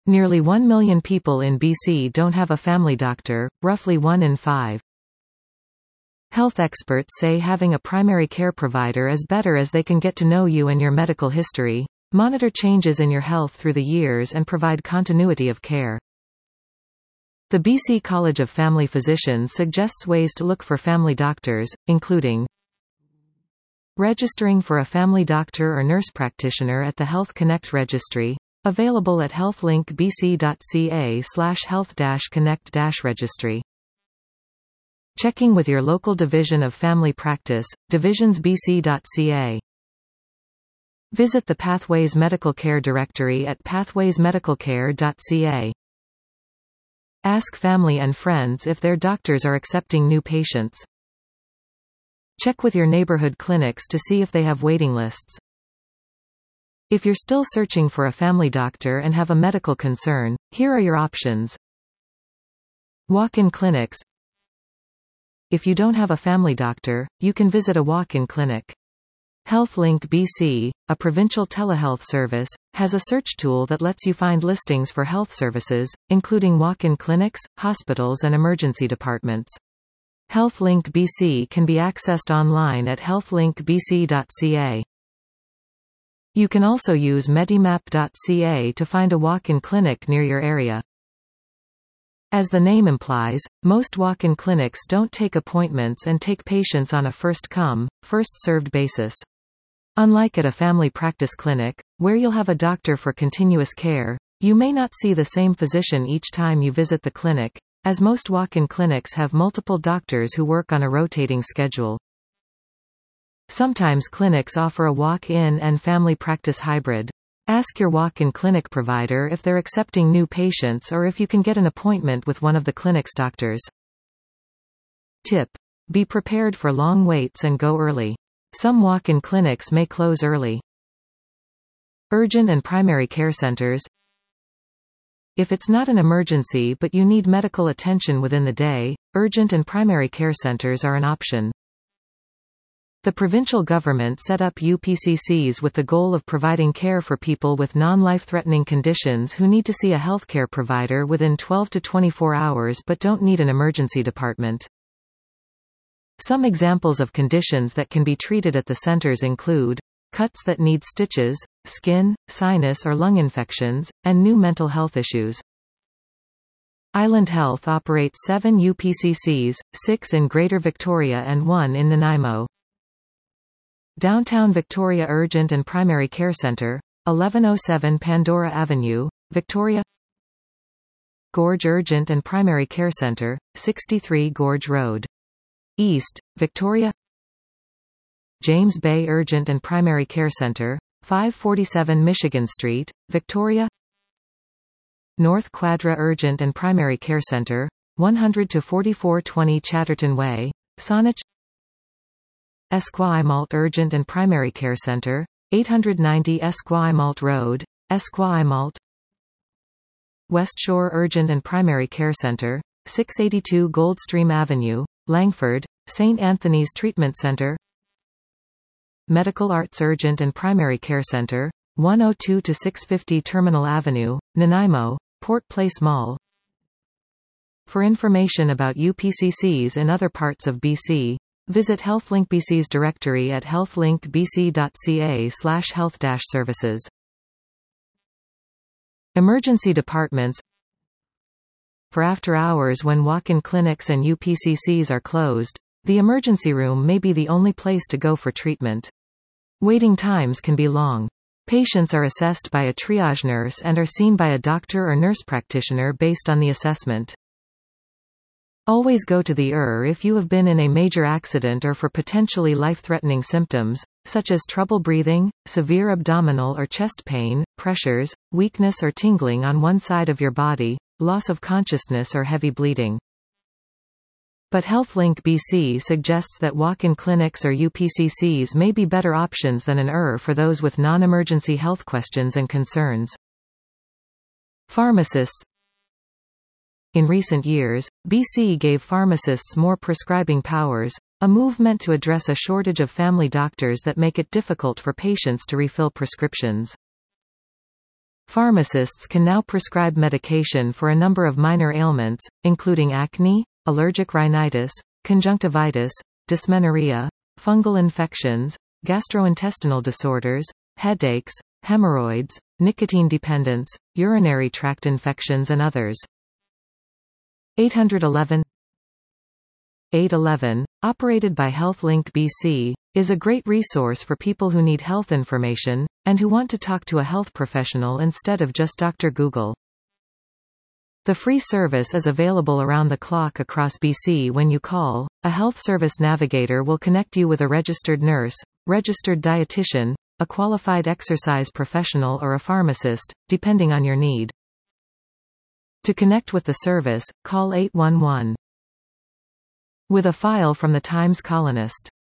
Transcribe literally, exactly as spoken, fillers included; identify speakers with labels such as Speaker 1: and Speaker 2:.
Speaker 1: Nearly one million people in B C don't have a family doctor, roughly one in five. Health experts say having a primary care provider is better as they can get to know you and your medical history, monitor changes in your health through the years and provide continuity of care. The B C College of Family Physicians suggests ways to look for family doctors, including registering for a family doctor or nurse practitioner at the Health Connect registry, available at healthlink b c dot c a slash health dash connect dash registry. Checking with your local division of family practice, divisions b c dot c a. Visit the Pathways Medical Care directory at pathways medical care dot c a. Ask family and friends if their doctors are accepting new patients. Check with your neighborhood clinics to see if they have waiting lists. If you're still searching for a family doctor and have a medical concern, here are your options. Walk-in clinics. If you don't have a family doctor, you can visit a walk-in clinic. HealthLink B C, a provincial telehealth service, has a search tool that lets you find listings for health services, including walk-in clinics, hospitals and emergency departments. HealthLink B C can be accessed online at healthlink b c dot c a. You can also use medimap dot c a to find a walk-in clinic near your area. As the name implies, most walk-in clinics don't take appointments and take patients on a first-come, first-served basis. Unlike at a family practice clinic, where you'll have a doctor for continuous care, you may not see the same physician each time you visit the clinic, as most walk-in clinics have multiple doctors who work on a rotating schedule. Sometimes clinics offer a walk-in and family practice hybrid. Ask your walk-in clinic provider if they're accepting new patients or if you can get an appointment with one of the clinic's doctors. Tip: be prepared for long waits and go early. Some walk-in clinics may close early. Urgent and primary care centers. If it's not an emergency but you need medical attention within the day, urgent and primary care centers are an option. The provincial government set up U P C Cs with the goal of providing care for people with non-life-threatening conditions who need to see a healthcare provider within twelve to twenty-four hours but don't need an emergency department. Some examples of conditions that can be treated at the centers include cuts that need stitches, skin, sinus or lung infections, and new mental health issues. Island Health operates seven U P C Cs, six in Greater Victoria and one in Nanaimo. Downtown Victoria Urgent and Primary Care Centre, eleven oh seven Pandora Avenue, Victoria. Gorge Urgent and Primary Care Centre, sixty-three Gorge Road, East, Victoria. James Bay Urgent and Primary Care Centre, five forty-seven Michigan Street, Victoria. North Quadra Urgent and Primary Care Centre, one hundred to forty-four twenty Chatterton Way, Saanich. Esquimalt Urgent and Primary Care Centre, eight ninety Esquimalt Road, Esquimalt. West Shore Urgent and Primary Care Centre, six eighty-two Goldstream Avenue, Langford, Saint Anthony's Treatment Centre. Medical Arts Urgent and Primary Care Centre, one oh two to six fifty Terminal Avenue, Nanaimo, Port Place Mall. For information about U P C Cs in other parts of B C, visit HealthLink B C's directory at healthlink b c dot c a slash health dash services. Emergency departments. For after hours when walk-in clinics and U P C Cs are closed, the emergency room may be the only place to go for treatment. Waiting times can be long. Patients are assessed by a triage nurse and are seen by a doctor or nurse practitioner based on the assessment. Always go to the E R if you have been in a major accident or for potentially life-threatening symptoms, such as trouble breathing, severe abdominal or chest pain, pressures, weakness or tingling on one side of your body, loss of consciousness or heavy bleeding. But HealthLink B C suggests that walk-in clinics or U P C Cs may be better options than an E R for those with non-emergency health questions and concerns. Pharmacists. In recent years, B C gave pharmacists more prescribing powers, a move meant to address a shortage of family doctors that make it difficult for patients to refill prescriptions. Pharmacists can now prescribe medication for a number of minor ailments, including acne, allergic rhinitis, conjunctivitis, dysmenorrhea, fungal infections, gastrointestinal disorders, headaches, hemorrhoids, nicotine dependence, urinary tract infections and others. eight one one eight one one, operated by HealthLink B C, is a great resource for people who need health information, and who want to talk to a health professional instead of just Doctor Google. The free service is available around the clock across B C. When you call, a health service navigator will connect you with a registered nurse, registered dietitian, a qualified exercise professional or a pharmacist, depending on your need. To connect with the service, call eight one one. With a file from the Times Colonist.